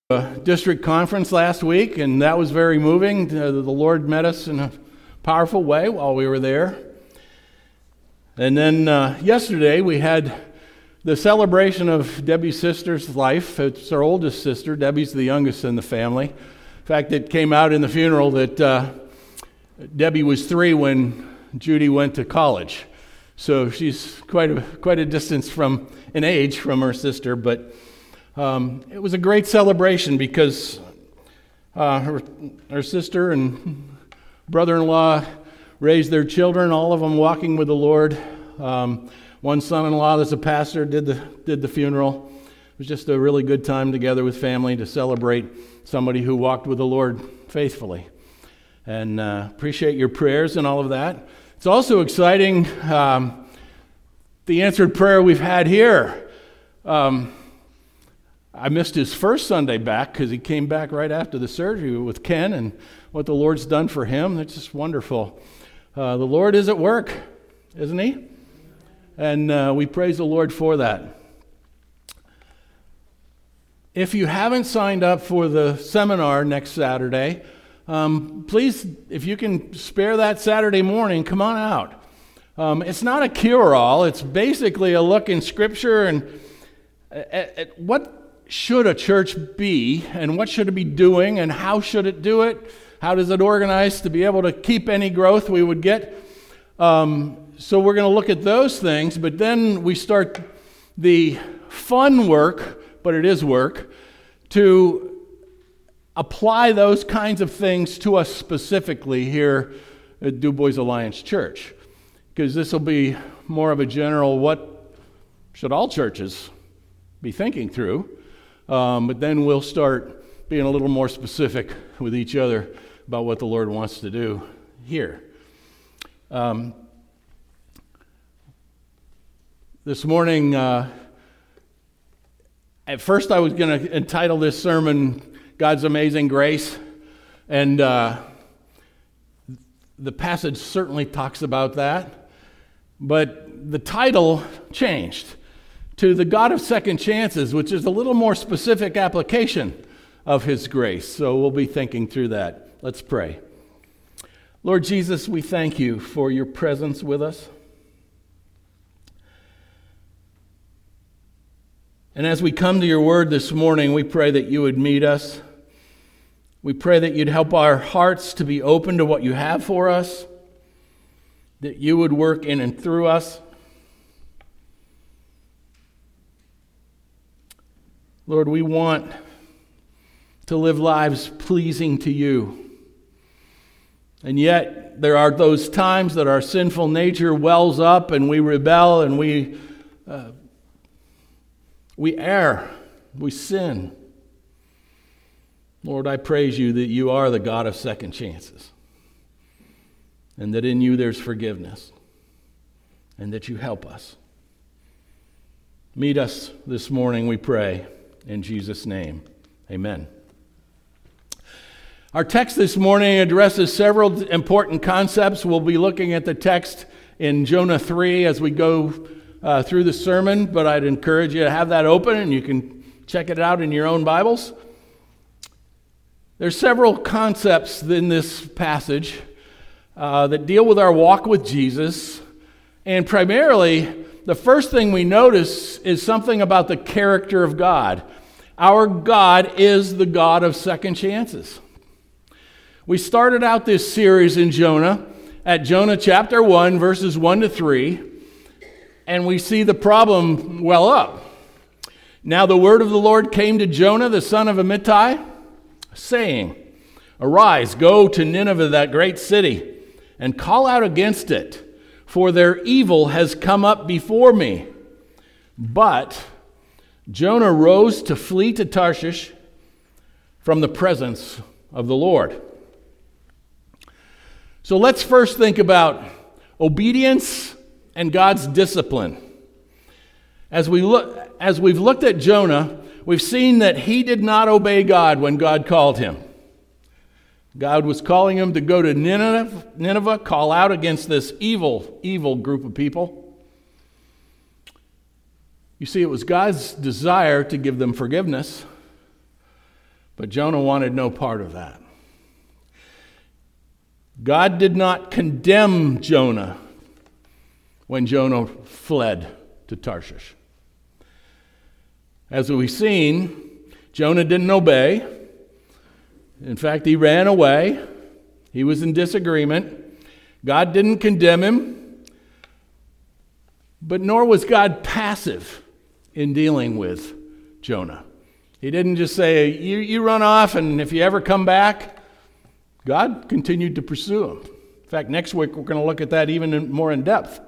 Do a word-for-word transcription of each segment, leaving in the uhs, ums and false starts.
a district conference last week, and that was very moving. Uh, the Lord met us in a powerful way while we were there. And then uh, yesterday we had the celebration of Debbie's sister's life. It's our oldest sister. Debbie's the youngest in the family. In fact, it came out in the funeral that uh, Debbie was three when Judy went to college. So she's quite a quite a distance from in age from her sister, but Um, it was a great celebration because uh, her, her sister and brother-in-law raised their children, all of them walking with the Lord. Um, one son-in-law that's a pastor did the did the funeral. It was just a really good time together with family to celebrate somebody who walked with the Lord faithfully. And uh, appreciate your prayers and all of that. It's also exciting, um, the answered prayer we've had here. Um, I missed his first Sunday back because he came back right after the surgery with Ken, and what the Lord's done for him, it's just wonderful. Uh, the Lord is at work, isn't he? And uh, we praise the Lord for that. If you haven't signed up for the seminar next Saturday, um, please, if you can spare that Saturday morning, come on out. Um, it's not a cure-all. It's basically a look in Scripture and at, at what should a church be, and what should it be doing, and how should it do it? How does it organize to be able to keep any growth we would get? Um, so we're going to look at those things, but then we start the fun work, but it is work, to apply those kinds of things to us specifically here at Du Bois Alliance Church, because this will be more of a general, what should all churches be thinking through? Um, but then we'll start being a little more specific with each other about what the Lord wants to do here. Um, this morning, uh, at first I was going to entitle this sermon, God's Amazing Grace, and uh, the passage certainly talks about that, but the title changed to the God of second chances, which is a little more specific application of His grace. So we'll be thinking through that. Let's pray. Lord Jesus, we thank you for your presence with us. And as we come to your word this morning, we pray that you would meet us. We pray that you'd help our hearts to be open to what you have for us, that you would work in and through us. Lord, we want to live lives pleasing to you. And yet, there are those times that our sinful nature wells up and we rebel and we uh, we err, we sin. Lord, I praise you that you are the God of second chances, and that in you there's forgiveness, and that you help us. Meet us this morning, we pray. In Jesus' name, amen. Our text this morning addresses several important concepts. We'll be looking at the text in Jonah three as we go uh, through the sermon, but I'd encourage you to have that open and you can check it out in your own Bibles. There's several concepts in this passage uh, that deal with our walk with Jesus, and primarily the first thing we notice is something about the character of God. Our God is the God of second chances. We started out this series in Jonah at Jonah chapter one, verses one to three, and we see the problem well up. Now the word of the Lord came to Jonah, the son of Amittai, saying, "Arise, go to Nineveh, that great city, and call out against it, for their evil has come up before me." But Jonah rose to flee to Tarshish from the presence of the Lord. So let's first think about obedience and God's discipline. As we look, as we've looked at Jonah, we've seen that he did not obey God when God called him. God was calling him to go to Nineveh, Nineveh, call out against this evil, evil group of people. You see, it was God's desire to give them forgiveness. But Jonah wanted no part of that. God did not condemn Jonah when Jonah fled to Tarshish. As we've seen, Jonah didn't obey. In fact, he ran away. He was in disagreement. God didn't condemn him, but nor was God passive in dealing with Jonah. He didn't just say, you, you run off, and if you ever come back. God continued to pursue him. In fact, next week we're going to look at that even in, more in depth.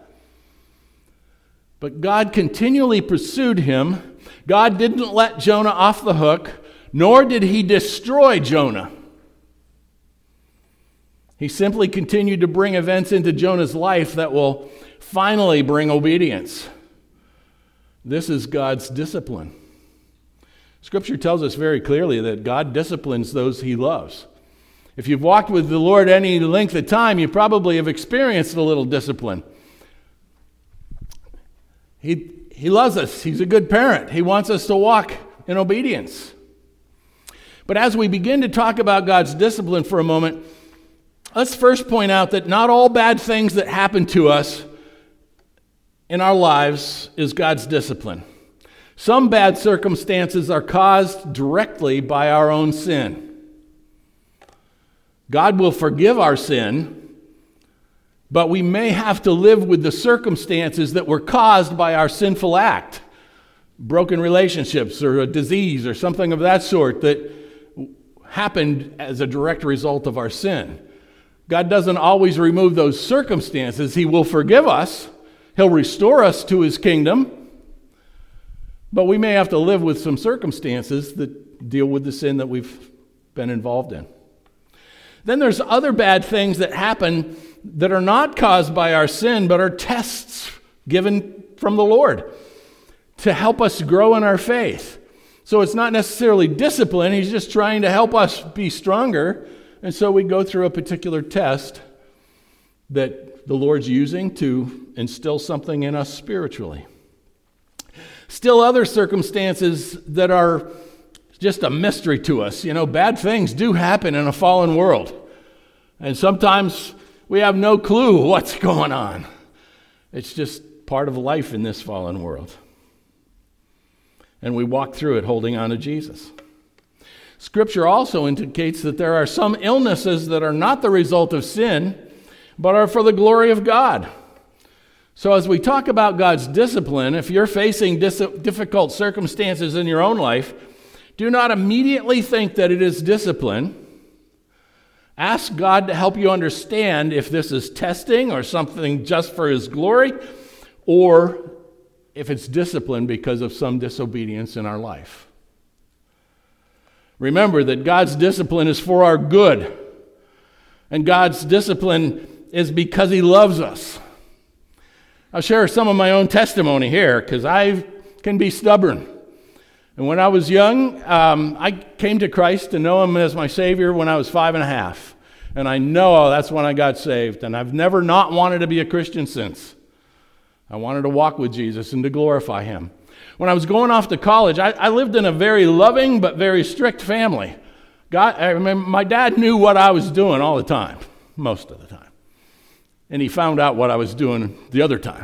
But God continually pursued him. God didn't let Jonah off the hook, nor did he destroy Jonah. He simply continued to bring events into Jonah's life that will finally bring obedience. This is God's discipline. Scripture tells us very clearly that God disciplines those he loves. If you've walked with the Lord any length of time, you probably have experienced a little discipline. He, he loves us. He's a good parent. He wants us to walk in obedience. But as we begin to talk about God's discipline for a moment, let's first point out that not all bad things that happen to us in our lives is God's discipline. Some bad circumstances are caused directly by our own sin. God will forgive our sin, but we may have to live with the circumstances that were caused by our sinful act. Broken relationships or a disease or something of that sort that happened as a direct result of our sin. God doesn't always remove those circumstances. He will forgive us. He'll restore us to his kingdom. But we may have to live with some circumstances that deal with the sin that we've been involved in. Then there's other bad things that happen that are not caused by our sin, but are tests given from the Lord to help us grow in our faith. So it's not necessarily discipline. He's just trying to help us be stronger. And so we go through a particular test that the Lord's using to instill something in us spiritually. Still other circumstances that are just a mystery to us. You know, bad things do happen in a fallen world. And sometimes we have no clue what's going on. It's just part of life in this fallen world. And we walk through it holding on to Jesus. Scripture also indicates that there are some illnesses that are not the result of sin, but are for the glory of God. So as we talk about God's discipline, if you're facing dis- difficult circumstances in your own life, do not immediately think that it is discipline. Ask God to help you understand if this is testing or something just for his glory, or if it's discipline because of some disobedience in our life. Remember that God's discipline is for our good, and God's discipline is because he loves us. I'll share some of my own testimony here because I can be stubborn. And when I was young, um, I came to Christ to know him as my Savior when I was five and a half. And I know that's when I got saved. And I've never not wanted to be a Christian since. I wanted to walk with Jesus and to glorify him. When I was going off to college, I, I lived in a very loving but very strict family. God, I remember my dad knew what I was doing all the time, most of the time. And he found out what I was doing the other time.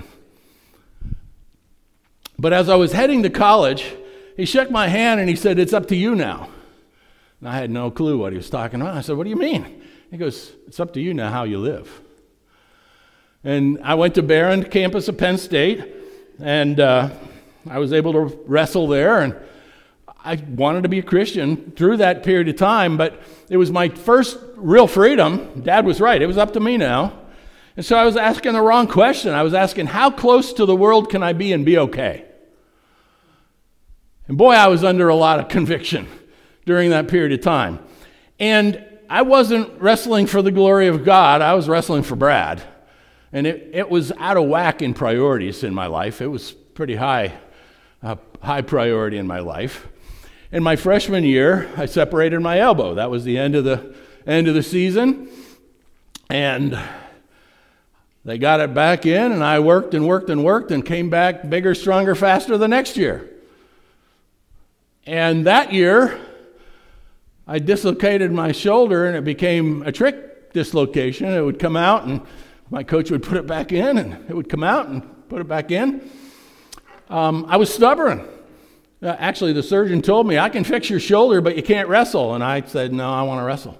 But as I was heading to college, he shook my hand and he said, "It's up to you now." And I had no clue what he was talking about. I said, "What do you mean?" He goes, "It's up to you now how you live." And I went to Barron campus of Penn State, and uh, I was able to wrestle there, and I wanted to be a Christian through that period of time, but it was my first real freedom. Dad was right. It was up to me now. And so I was asking the wrong question. I was asking, how close to the world can I be and be okay? And boy, I was under a lot of conviction during that period of time. And I wasn't wrestling for the glory of God. I was wrestling for Brad. And it, it was out of whack in priorities in my life. It was pretty high, uh, high priority in my life. In my freshman year, I separated my elbow. That was the end of the end of the season. And they got it back in, and I worked and worked and worked and came back bigger, stronger, faster the next year. And that year, I dislocated my shoulder and it became a trick dislocation. It would come out and my coach would put it back in and it would come out and put it back in. Um, I was stubborn. Uh, actually, the surgeon told me, I can fix your shoulder, but you can't wrestle. And I said, no, I want to wrestle.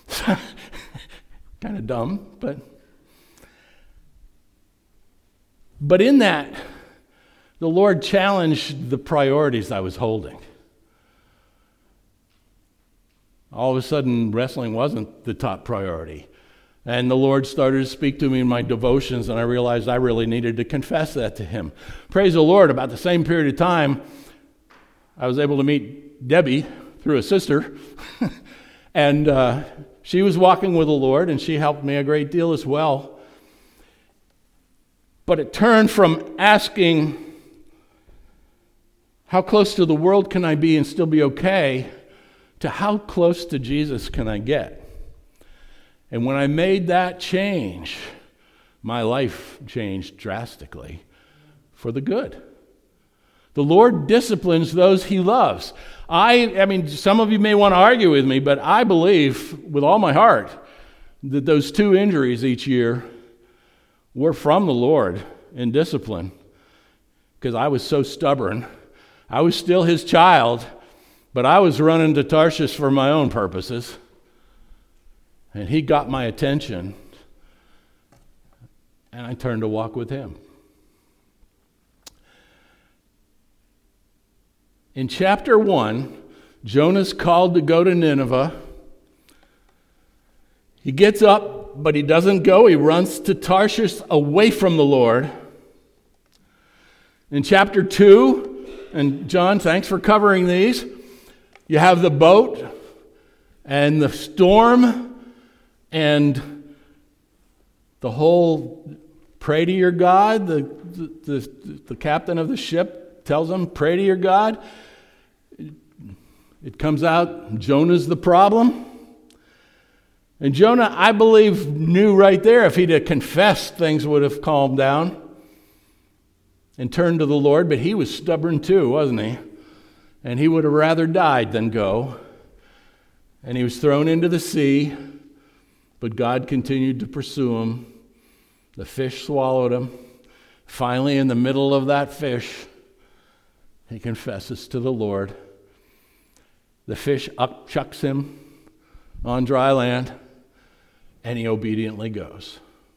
Kind of dumb, but... But in that, the Lord challenged the priorities I was holding. All of a sudden, wrestling wasn't the top priority. And the Lord started to speak to me in my devotions, and I realized I really needed to confess that to Him. Praise the Lord, about the same period of time, I was able to meet Debbie through a sister, and uh, she was walking with the Lord, and she helped me a great deal as well. But it turned from asking, how close to the world can I be and still be okay, to how close to Jesus can I get? And when I made that change, my life changed drastically for the good. The Lord disciplines those He loves. I, I mean, some of you may want to argue with me, but I believe with all my heart that those two injuries each year were from the Lord in discipline, because I was so stubborn. I was still His child, but I was running to Tarshish for my own purposes. And He got my attention, and I turned to walk with Him. In chapter one, Jonah's called to go to Nineveh. He gets up, but he doesn't go. He runs to Tarshish away from the Lord. In chapter two, and John, thanks for covering these, you have the boat and the storm and the whole pray to your God. The, the, the, the captain of the ship tells him, pray to your God. It comes out, Jonah's the problem. And Jonah, I believe, knew right there if he'd have confessed, things would have calmed down and turned to the Lord. But he was stubborn too, wasn't he? And he would have rather died than go. And he was thrown into the sea, but God continued to pursue him. The fish swallowed him. Finally, in the middle of that fish, he confesses to the Lord. The fish upchucks him on dry land, and he obediently goes.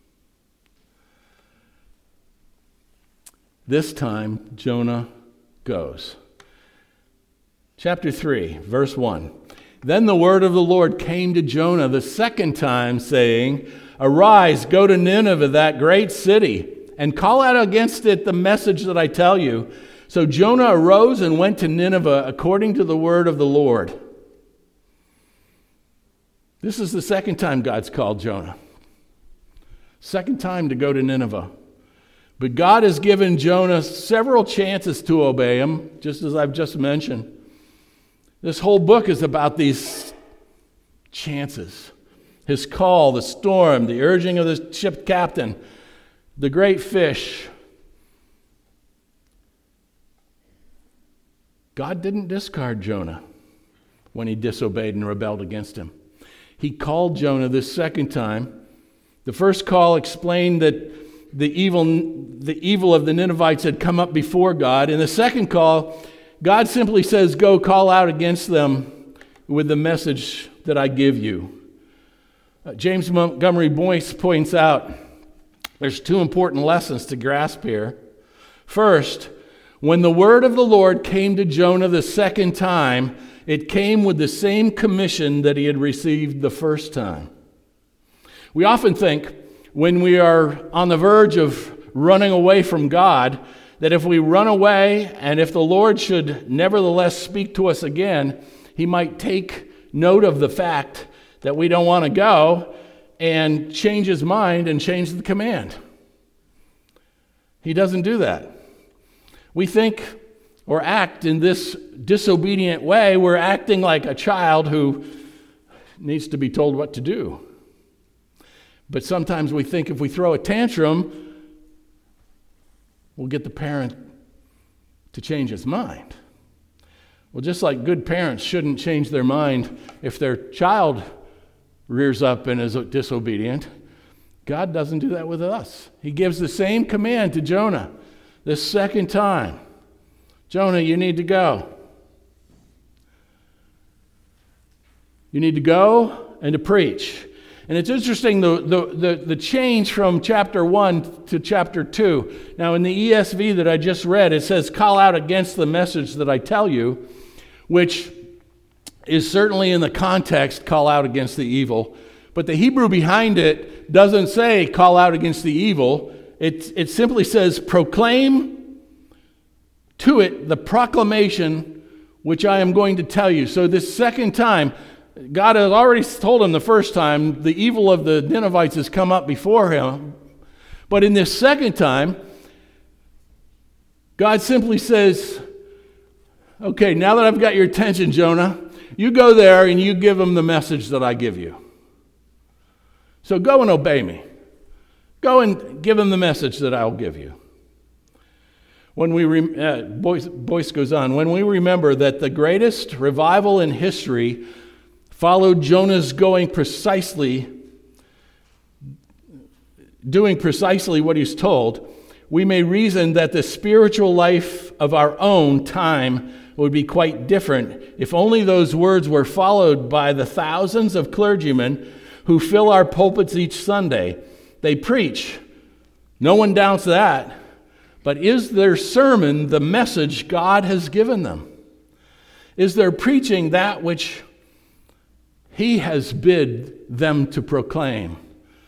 This time, Jonah goes. Chapter three, verse one. Then the word of the Lord came to Jonah the second time, saying, Arise, go to Nineveh, that great city, and call out against it the message that I tell you. So Jonah arose and went to Nineveh according to the word of the Lord. This is the second time God's called Jonah. Second time to go to Nineveh. But God has given Jonah several chances to obey him, just as I've just mentioned. This whole book is about these chances. His call, the storm, the urging of the ship captain, the great fish. God didn't discard Jonah when he disobeyed and rebelled against him. He called Jonah this second time. The first call explained that the evil, the evil of the Ninevites had come up before God. In the second call, God simply says, go call out against them with the message that I give you. Uh, James Montgomery Boyce points out there's two important lessons to grasp here. First, when the word of the Lord came to Jonah the second time, it came with the same commission that he had received the first time. We often think when we are on the verge of running away from God, that if we run away and if the Lord should nevertheless speak to us again, he might take note of the fact that we don't want to go and change his mind and change the command. He doesn't do that. We think or act in this disobedient way. We're acting like a child who needs to be told what to do. But sometimes we think if we throw a tantrum, we'll get the parent to change his mind. Well, just like good parents shouldn't change their mind if their child rears up and is disobedient, God doesn't do that with us. He gives the same command to Jonah this second time. Jonah, you need to go. You need to go and to preach. And it's interesting, the, the, the, the change from chapter one to chapter two. Now, in the E S V that I just read, it says, call out against the message that I tell you, which is certainly in the context, call out against the evil. But the Hebrew behind it doesn't say call out against the evil. It, it simply says proclaim to it the proclamation which I am going to tell you. So this second time, God has already told him the first time the evil of the Ninevites has come up before him. But in this second time, God simply says, okay, now that I've got your attention, Jonah, you go there and you give them the message that I give you. So go and obey me. Go and give them the message that I'll give you. When we, re- uh, Boyce, Boyce goes on, when we remember that the greatest revival in history followed Jonah's going precisely, doing precisely what he's told, we may reason that the spiritual life of our own time would be quite different if only those words were followed by the thousands of clergymen who fill our pulpits each Sunday. They preach. No one doubts that. But is their sermon the message God has given them? Is their preaching that which He has bid them to proclaim?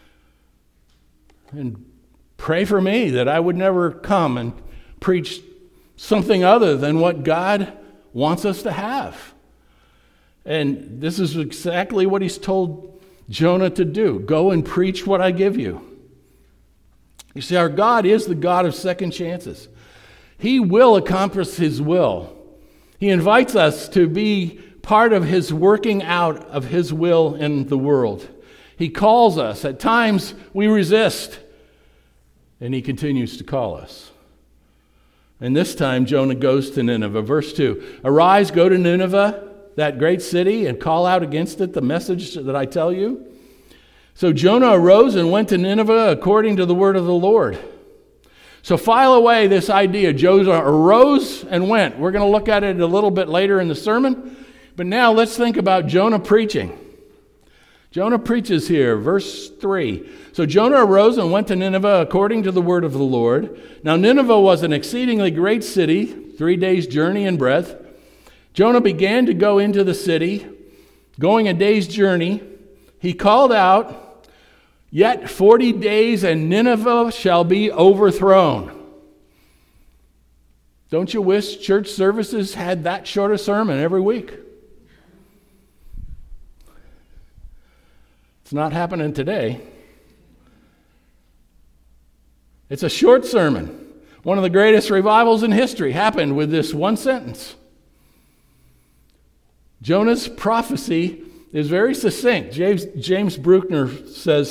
And pray for me that I would never come and preach something other than what God wants us to have. And this is exactly what He's told Jonah to do. Go and preach what I give you. You see, our God is the God of second chances. He will accomplish His will. He invites us to be part of His working out of His will in the world. He calls us. At times we resist, and He continues to call us. And this time Jonah goes to Nineveh. Verse two, arise, go to Nineveh, that great city, and call out against it the message that I tell you. So Jonah arose and went to Nineveh according to the word of the Lord. So file away this idea. Jonah arose and went. We're going to look at it a little bit later in the sermon. But now let's think about Jonah preaching. Jonah preaches here, verse three. So Jonah arose and went to Nineveh according to the word of the Lord. Now Nineveh was an exceedingly great city, three days' journey in breadth. Jonah began to go into the city. Going a day's journey, he called out, yet forty days and Nineveh shall be overthrown. Don't you wish church services had that short a sermon every week? It's not happening today. It's a short sermon. One of the greatest revivals in history happened with this one sentence. Jonah's prophecy is very succinct. James, James Bruckner says,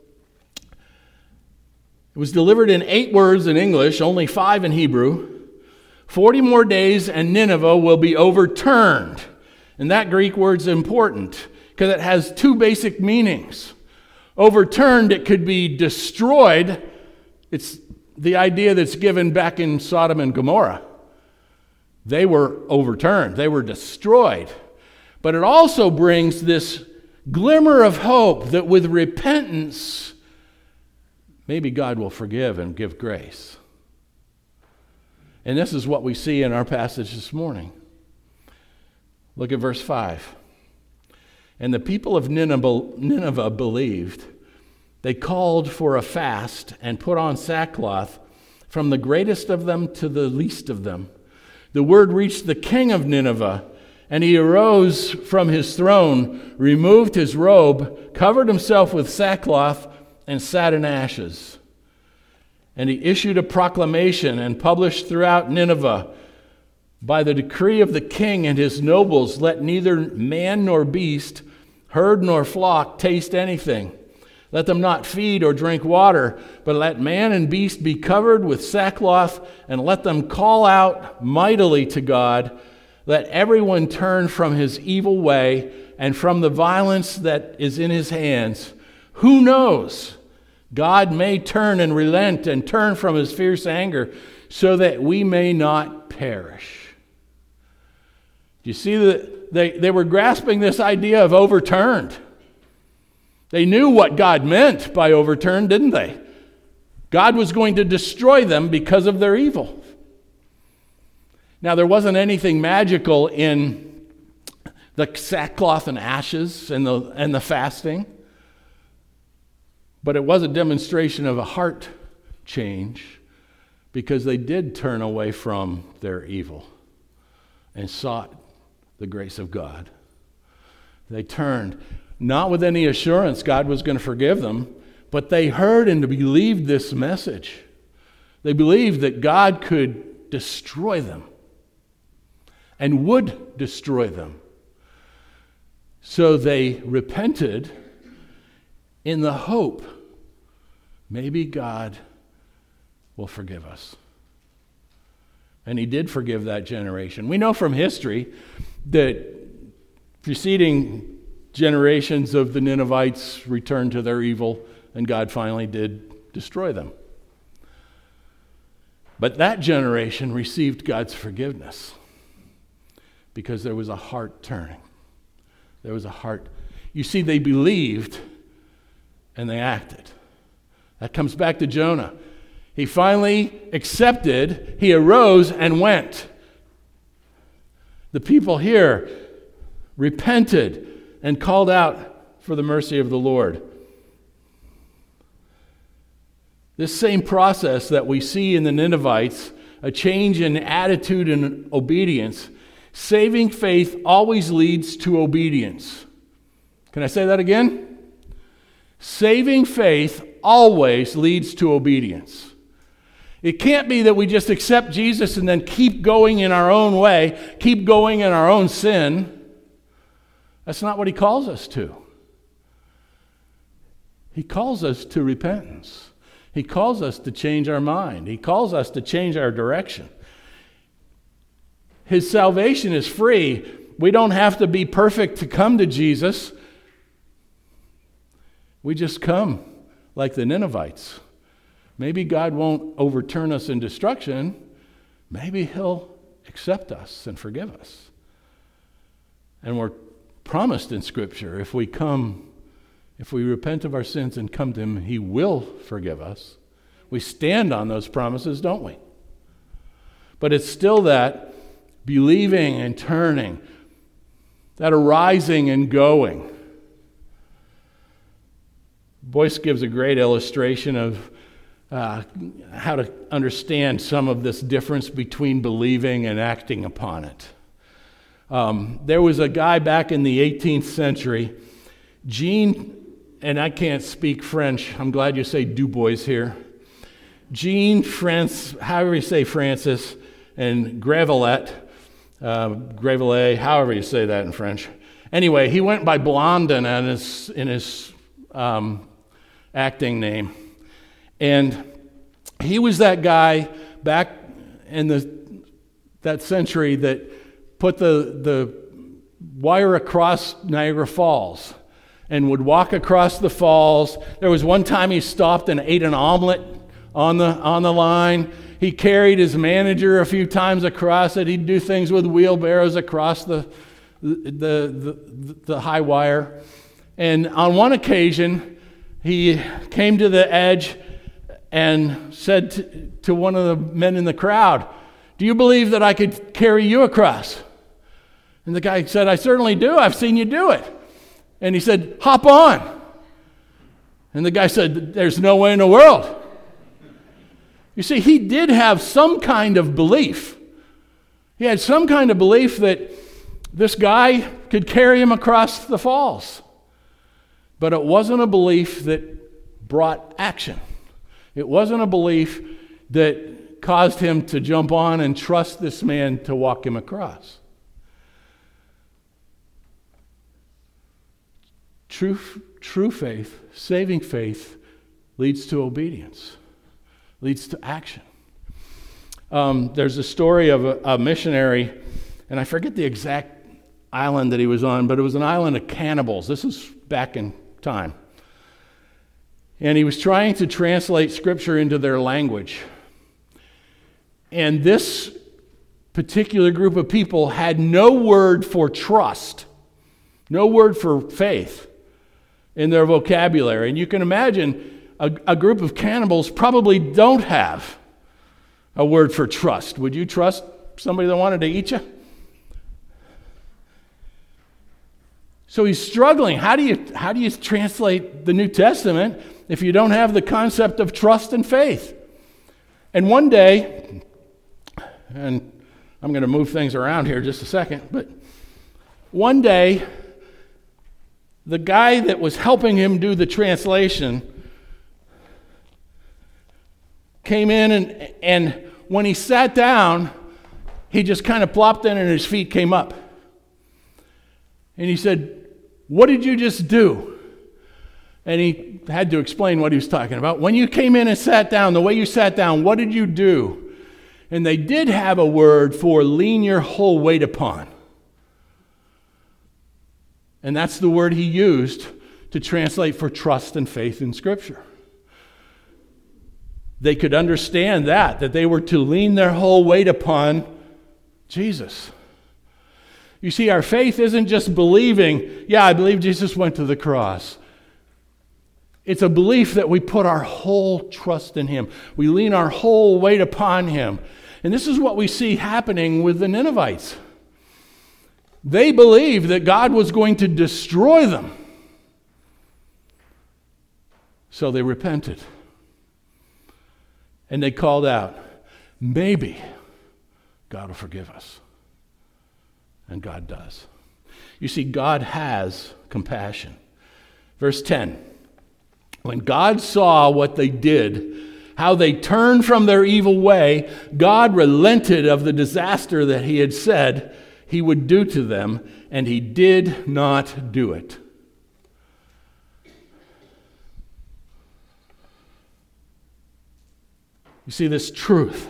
it was delivered in eight words in English, only five in Hebrew. Forty more days and Nineveh will be overturned. And that Greek word's important because it has two basic meanings. Overturned, it could be destroyed. It's the idea that's given back in Sodom and Gomorrah. They were overturned. They were destroyed. But it also brings this glimmer of hope that with repentance, maybe God will forgive and give grace. And this is what we see in our passage this morning. Look at verse five. And the people of Nineveh, Nineveh believed. They called for a fast and put on sackcloth, from the greatest of them to the least of them. The word reached the king of Nineveh, and he arose from his throne, removed his robe, covered himself with sackcloth, and sat in ashes. And he issued a proclamation and published throughout Nineveh, by the decree of the king and his nobles, let neither man nor beast, herd nor flock taste anything. Let them not feed or drink water, but let man and beast be covered with sackcloth, and let them call out mightily to God, Let everyone turn from his evil way and from the violence that is in his hands. Who knows? God may turn and relent and turn from his fierce anger so that we may not perish. You see that they, they were grasping this idea of overturned. They knew what God meant by overturned, didn't they? God was going to destroy them because of their evil. Now, there wasn't anything magical in the sackcloth and ashes and the, and the fasting, but it was a demonstration of a heart change because they did turn away from their evil and sought the grace of God. They turned, not with any assurance God was going to forgive them, but they heard and believed this message. They believed that God could destroy them and would destroy them. So they repented in the hope maybe God will forgive us. And he did forgive that generation. We know from history that preceding generations of the Ninevites returned to their evil, and God finally did destroy them. But that generation received God's forgiveness because there was a heart turning. There was a heart. You see, they believed and they acted. That comes back to Jonah. He finally accepted, he arose and went. The people here repented and called out for the mercy of the Lord. This same process that we see in the Ninevites, a change in attitude and obedience, saving faith always leads to obedience. Can I say that again? Saving faith always leads to obedience. It can't be that we just accept Jesus and then keep going in our own way, keep going in our own sin. That's not what he calls us to. He calls us to repentance. He calls us to change our mind. He calls us to change our direction. His salvation is free. We don't have to be perfect to come to Jesus. We just come like the Ninevites. Maybe God won't overturn us in destruction. Maybe he'll accept us and forgive us. And we're promised in Scripture, if we come, if we repent of our sins and come to him, he will forgive us. We stand on those promises, don't we? But it's still that believing and turning, that arising and going. Boyce gives a great illustration of uh, how to understand some of this difference between believing and acting upon it. Um, there was a guy back in the eighteenth century, Jean, and I can't speak French. I'm glad you say Du Bois here. Jean France, however you say Francis, and Gravelet, uh, Gravelet, however you say that in French. Anyway, he went by Blondin in his, in his um, acting name. And he was that guy back in the that century that put the, the wire across Niagara Falls and would walk across the falls. There was one time he stopped and ate an omelet on the on the line. He carried his manager a few times across it. He'd do things with wheelbarrows across the the the, the high wire. And on one occasion, he came to the edge and said to, to one of the men in the crowd, "Do you believe that I could carry you across?" And the guy said, "I certainly do. I've seen you do it." And he said, "Hop on." And the guy said, "There's no way in the world." You see, he did have some kind of belief. He had some kind of belief that this guy could carry him across the falls. But it wasn't a belief that brought action. It wasn't a belief that caused him to jump on and trust this man to walk him across. True, true faith, saving faith, leads to obedience, leads to action. Um, there's a story of a, a missionary, And I forget the exact island that he was on, but it was an island of cannibals. This is back in time. And he was trying to translate Scripture into their language. And this particular group of people had no word for trust, no word for faith in their vocabulary. And you can imagine a, a group of cannibals probably don't have a word for trust. Would you trust somebody that wanted to eat you? So he's struggling. How do you how do you translate the New Testament if you don't have the concept of trust and faith? And one day, and I'm going to move things around here just a second, but one day, the guy that was helping him do the translation came in, and, and when he sat down, he just kind of plopped in and his feet came up. And he said, "What did you just do?" And he had to explain what he was talking about. When you came in and sat down, the way you sat down, what did you do? And they did have a word for lean your whole weight upon. And that's the word he used to translate for trust and faith in Scripture. They could understand that, that they were to lean their whole weight upon Jesus. You see, our faith isn't just believing, yeah, I believe Jesus went to the cross. It's a belief that we put our whole trust in Him. We lean our whole weight upon Him. And this is what we see happening with the Ninevites. They believed that God was going to destroy them. So they repented. And they called out, maybe God will forgive us. And God does. You see, God has compassion. Verse ten. When God saw what they did, how they turned from their evil way, God relented of the disaster that He had said He would do to them, and He did not do it. You see, this truth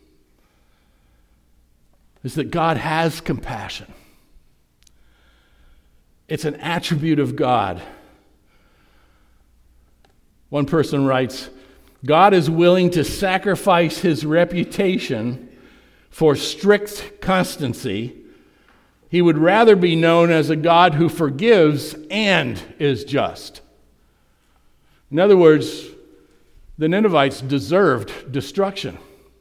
is that God has compassion. It's an attribute of God. One person writes, God is willing to sacrifice His reputation for strict constancy. He would rather be known as a God who forgives and is just. In other words, the Ninevites deserved destruction.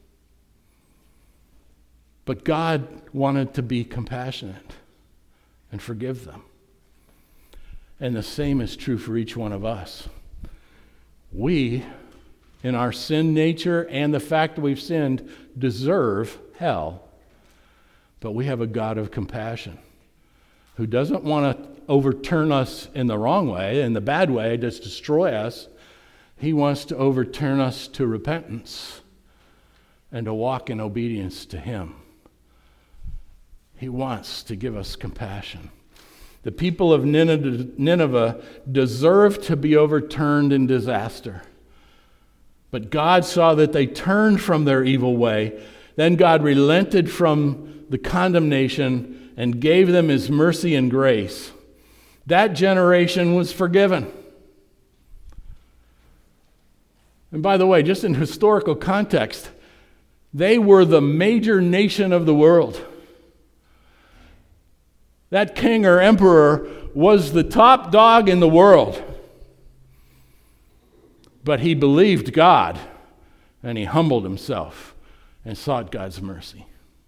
But God wanted to be compassionate and forgive them. And the same is true for each one of us. We, in our sin nature and the fact that we've sinned, deserve hell. But we have a God of compassion who doesn't want to overturn us in the wrong way, in the bad way, just destroy us. He wants to overturn us to repentance and to walk in obedience to Him. He wants to give us compassion. The people of Nineveh deserved to be overturned in disaster. But God saw that they turned from their evil way. Then God relented from the condemnation and gave them His mercy and grace. That generation was forgiven. And by the way, just in historical context, they were the major nation of the world. That king or emperor was the top dog in the world. But he believed God, and he humbled himself and sought God's mercy.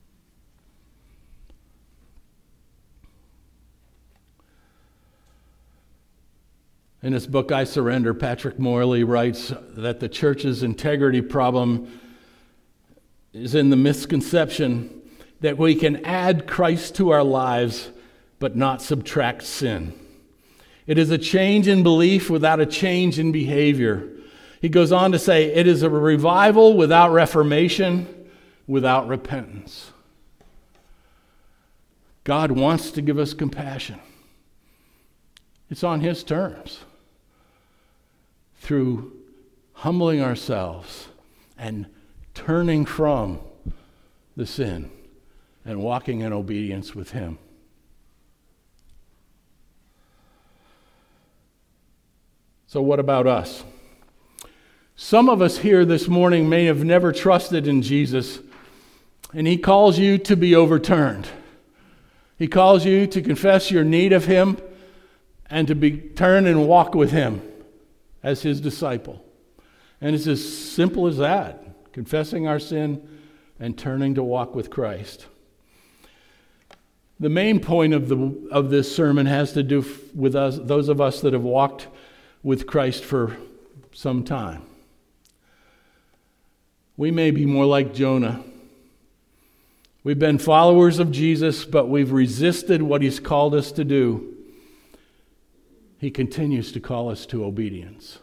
In his book, I Surrender, Patrick Morley writes that the church's integrity problem is in the misconception that we can add Christ to our lives but not subtract sin. It is a change in belief without a change in behavior. He goes on to say, it is a revival without reformation, without repentance. God wants to give us compassion. It's on His terms. Through humbling ourselves and turning from the sin and walking in obedience with Him. So what about us? Some of us here this morning may have never trusted in Jesus, and He calls you to be overturned. He calls you to confess your need of Him and to be turn and walk with Him as His disciple. And it's as simple as that, confessing our sin and turning to walk with Christ. The main point of the of this sermon has to do with us, those of us that have walked with Christ for some time. We may be more like Jonah. We've been followers of Jesus, but we've resisted what He's called us to do. He continues to call us to obedience.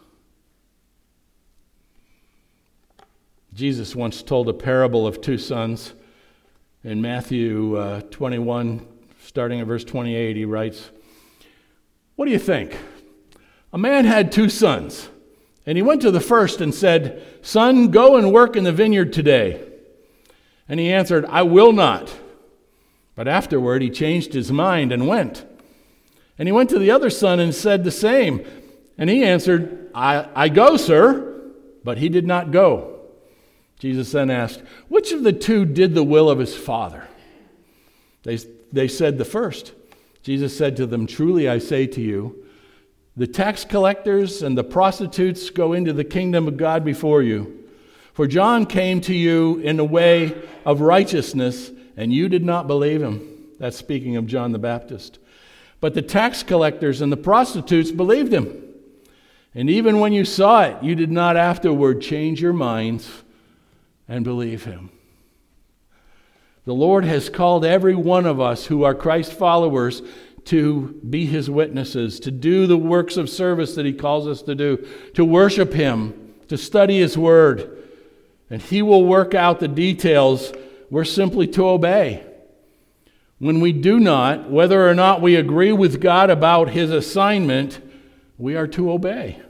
Jesus once told a parable of two sons. In Matthew uh, twenty-one, starting at verse twenty-eight, He writes, "What do you think? A man had two sons, and he went to the first and said, 'Son, go and work in the vineyard today.' And he answered, 'I will not.' But afterward he changed his mind and went. And he went to the other son and said the same. And he answered, I, I go, sir.' But he did not go. Jesus then asked, 'Which of the two did the will of his father?' They, they said, 'The first.' Jesus said to them, 'Truly I say to you, the tax collectors and the prostitutes go into the kingdom of God before you. For John came to you in the way of righteousness, and you did not believe him.'" That's speaking of John the Baptist. "But the tax collectors and the prostitutes believed him. And even when you saw it, you did not afterward change your minds and believe him." The Lord has called every one of us who are Christ followers to be His witnesses, to do the works of service that He calls us to do, to worship Him, to study His Word. And He will work out the details. We're simply to obey. When we do not, whether or not we agree with God about His assignment, we are to obey.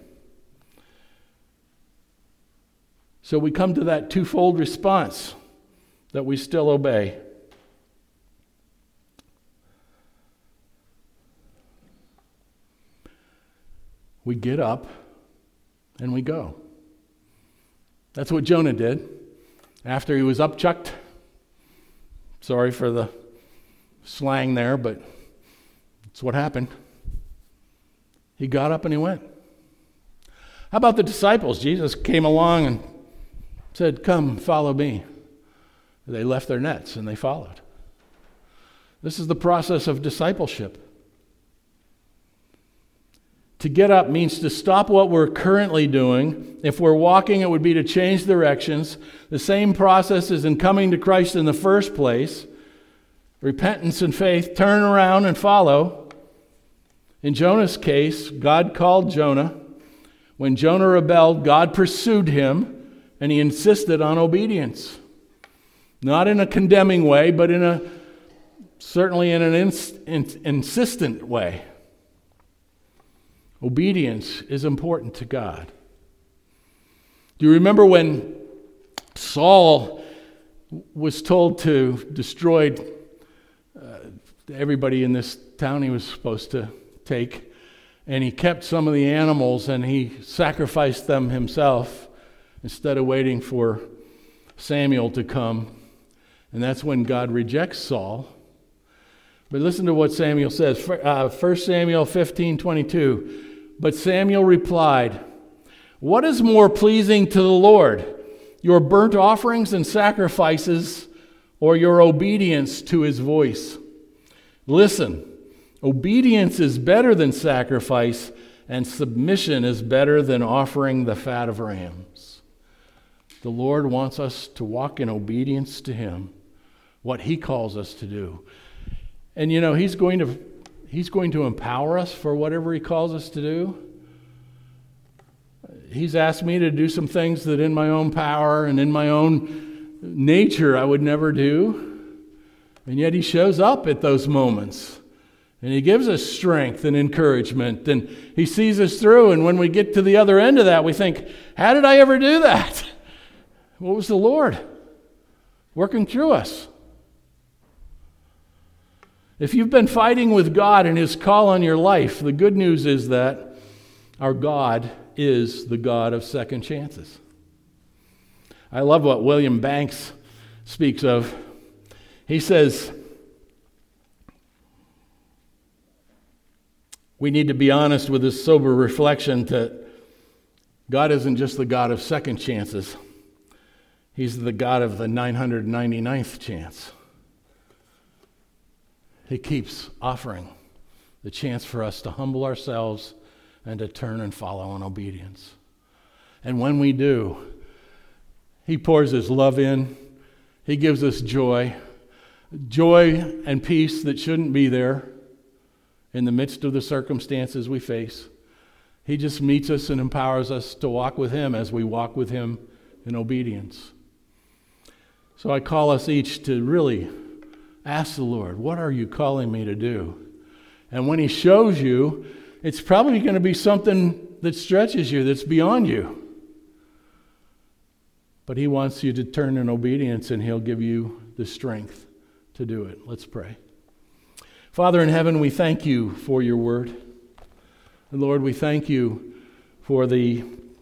So we come to that twofold response, that we still obey. We get up and we go. That's what Jonah did after he was upchucked. Sorry for the slang there, but it's what happened. He got up and he went. How about the disciples? Jesus came along and said, "Come, follow me." They left their nets and they followed. This is the process of discipleship. To get up means to stop what we're currently doing. If we're walking, it would be to change directions. The same process is in coming to Christ in the first place. Repentance and faith, turn around and follow. In Jonah's case, God called Jonah. When Jonah rebelled, God pursued him, and He insisted on obedience. Not in a condemning way, but in a certainly in an ins, in, insistent way. Obedience is important to God. Do you remember when Saul was told to destroy uh, everybody in this town he was supposed to take, and he kept some of the animals and he sacrificed them himself instead of waiting for Samuel to come? And that's when God rejects Saul. But listen to what Samuel says. Uh, First Samuel fifteen twenty-two. But Samuel replied, "What is more pleasing to the Lord, your burnt offerings and sacrifices, or your obedience to His voice? Listen, obedience is better than sacrifice, and submission is better than offering the fat of rams." The Lord wants us to walk in obedience to Him, what He calls us to do. And you know, He's going to He's going to empower us for whatever He calls us to do. He's asked me to do some things that in my own power and in my own nature I would never do. And yet He shows up at those moments. And He gives us strength and encouragement. And He sees us through. And when we get to the other end of that, we think, how did I ever do that? What was the Lord working through us? If you've been fighting with God and His call on your life, the good news is that our God is the God of second chances. I love what William Banks speaks of. He says, we need to be honest with this sober reflection that God isn't just the God of second chances. He's the God of the nine hundred ninety-ninth chance. He keeps offering the chance for us to humble ourselves and to turn and follow in obedience. And when we do, He pours His love in. He gives us joy. Joy and peace that shouldn't be there in the midst of the circumstances we face. He just meets us and empowers us to walk with Him as we walk with Him in obedience. So I call us each to really ask the Lord, what are you calling me to do? And when He shows you, it's probably going to be something that stretches you, that's beyond you. But He wants you to turn in obedience, and He'll give you the strength to do it. Let's pray. Father in heaven, we thank You for Your word. And Lord, we thank You for the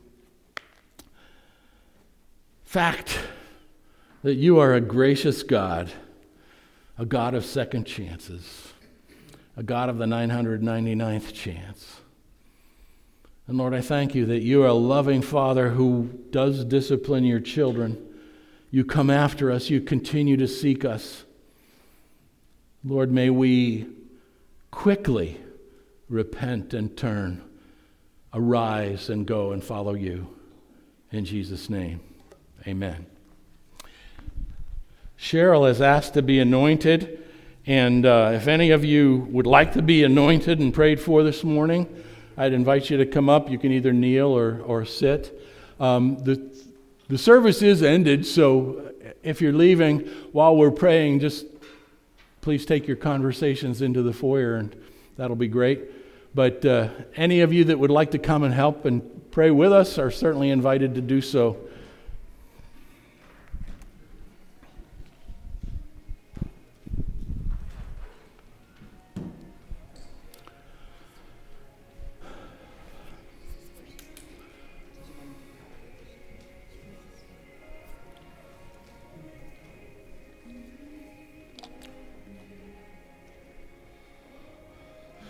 fact that You are a gracious God, a God of second chances, a God of the nine hundred ninety-ninth chance. And Lord, I thank You that You are a loving Father who does discipline Your children. You come after us. You continue to seek us. Lord, may we quickly repent and turn, arise and go and follow You. In Jesus' name, amen. Cheryl is asked to be anointed, and uh, if any of you would like to be anointed and prayed for this morning, I'd invite you to come up. You can either kneel or, or sit. Um, the, the service is ended, so if you're leaving while we're praying, just please take your conversations into the foyer, and that'll be great. But uh, any of you that would like to come and help and pray with us are certainly invited to do so.